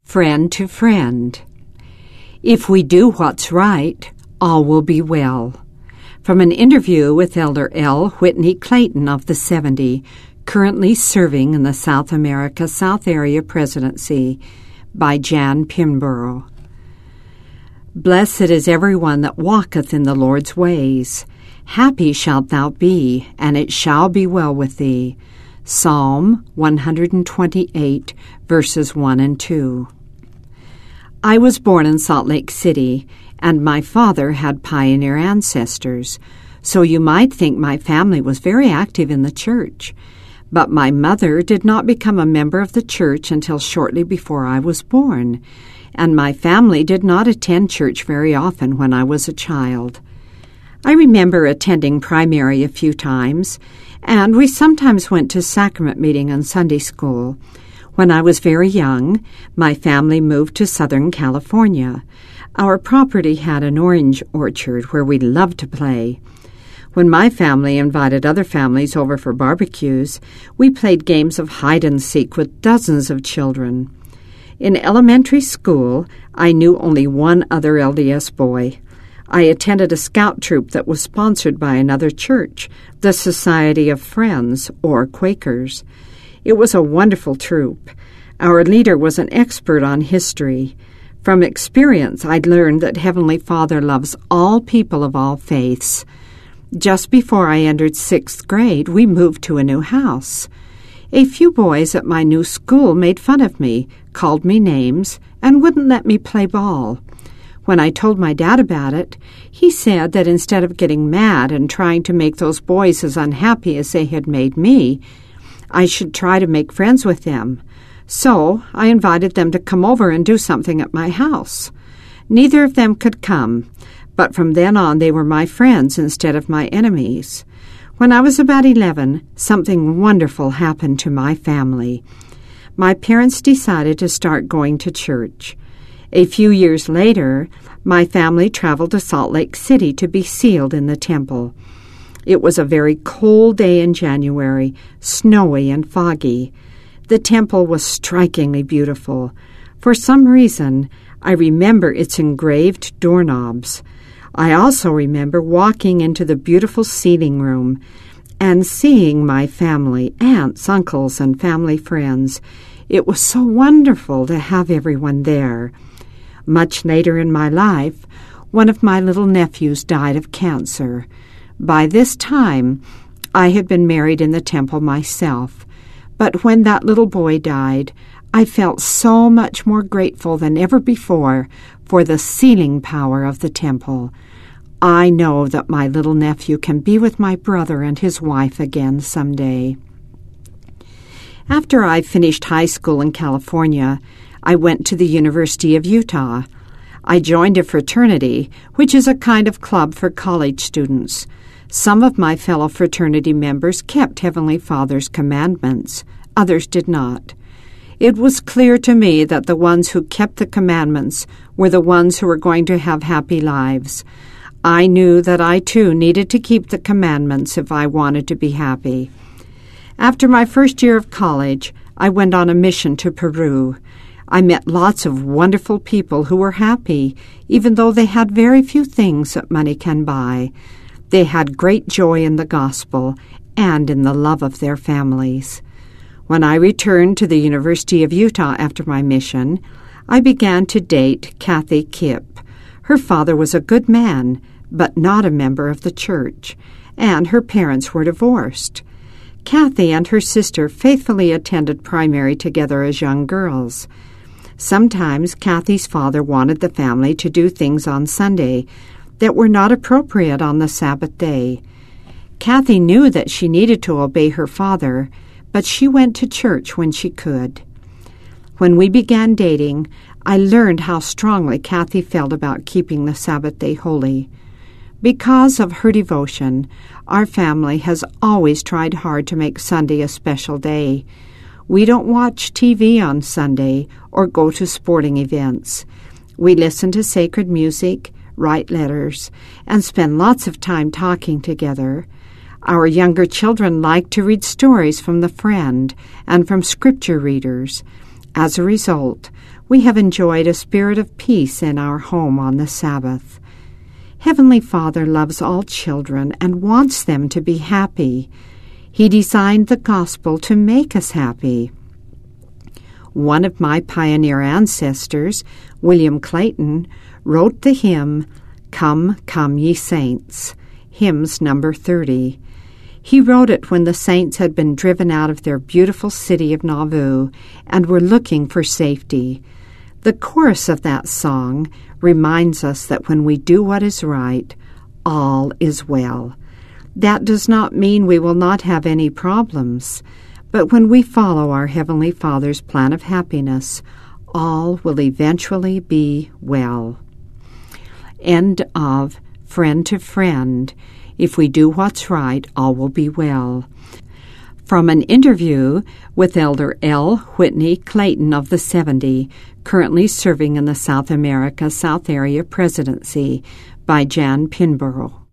Friend to friend. If we do what's right, all will be well. From an interview with Elder L. Whitney Clayton of the 70, currently serving in the South America South Area Presidency, by Jan Pimborough. Blessed is everyone that walketh in the Lord's ways. Happy shalt thou be, and it shall be well with thee. Psalm 128, verses 1 and 2. I was born in Salt Lake City, and my father had pioneer ancestors, so you might think my family was very active in the church. But my mother did not become a member of the church until shortly before I was born, and my family did not attend church very often when I was a child. I remember attending primary a few times, and we sometimes went to sacrament meeting and Sunday school. When I was very young, my family moved to Southern California. Our property had an orange orchard where we loved to play. When my family invited other families over for barbecues, we played games of hide-and-seek with dozens of children. In elementary school, I knew only one other LDS boy. I attended a scout troop that was sponsored by another church, the Society of Friends, or Quakers. It was a wonderful troop. Our leader was an expert on history. From experience, I'd learned that Heavenly Father loves all people of all faiths. Just before I entered 6th grade, we moved to a new house. A few boys at my new school made fun of me, called me names, and wouldn't let me play ball. When I told my dad about it, he said that instead of getting mad and trying to make those boys as unhappy as they had made me, I should try to make friends with them. So I invited them to come over and do something at my house. Neither of them could come, but from then on they were my friends instead of my enemies. When I was about 11, something wonderful happened to my family. My parents decided to start going to church. A few years later, my family traveled to Salt Lake City to be sealed in the temple. It was a very cold day in January, snowy and foggy. The temple was strikingly beautiful. For some reason, I remember its engraved doorknobs. I also remember walking into the beautiful seating room and seeing my family, aunts, uncles, and family friends. It was so wonderful to have everyone there. Much later in my life, one of my little nephews died of cancer. By this time, I had been married in the temple myself, but when that little boy died, I felt so much more grateful than ever before for the sealing power of the temple. I know that my little nephew can be with my brother and his wife again someday. After I finished high school in California, I went to the University of Utah. I joined a fraternity, which is a kind of club for college students. Some of my fellow fraternity members kept Heavenly Father's commandments. Others did not. It was clear to me that the ones who kept the commandments were the ones who were going to have happy lives. I knew that I, too, needed to keep the commandments if I wanted to be happy. After my first year of college, I went on a mission to Peru. I met lots of wonderful people who were happy, even though they had very few things that money can buy. They had great joy in the gospel and in the love of their families. When I returned to the University of Utah after my mission, I began to date Kathy Kipp. Her father was a good man, but not a member of the church, and her parents were divorced. Kathy and her sister faithfully attended primary together as young girls. Sometimes Kathy's father wanted the family to do things on Sunday that were not appropriate on the Sabbath day. Kathy knew that she needed to obey her father, but she went to church when she could. When we began dating, I learned how strongly Kathy felt about keeping the Sabbath day holy. Because of her devotion, our family has always tried hard to make Sunday a special day. We don't watch TV on Sunday or go to sporting events. We listen to sacred music, write letters, and spend lots of time talking together. Our younger children like to read stories from the Friend and from scripture readers. As a result, We have enjoyed a spirit of peace in our home on the Sabbath. Heavenly Father loves all children and wants them to be happy. He designed the gospel to make us happy. One of my pioneer ancestors, William Clayton, wrote the hymn, "Come, Come, Ye Saints," hymns number 30. He wrote it when the saints had been driven out of their beautiful city of Nauvoo and were looking for safety. The chorus of that song reminds us that when we do what is right, all is well. That does not mean we will not have any problems, but when we follow our Heavenly Father's plan of happiness, all will eventually be well. End of Friend to Friend. If we do what's right, all will be well. From an interview with Elder L. Whitney Clayton of the 70, currently serving in the South America South Area Presidency, by Jan Pinborough.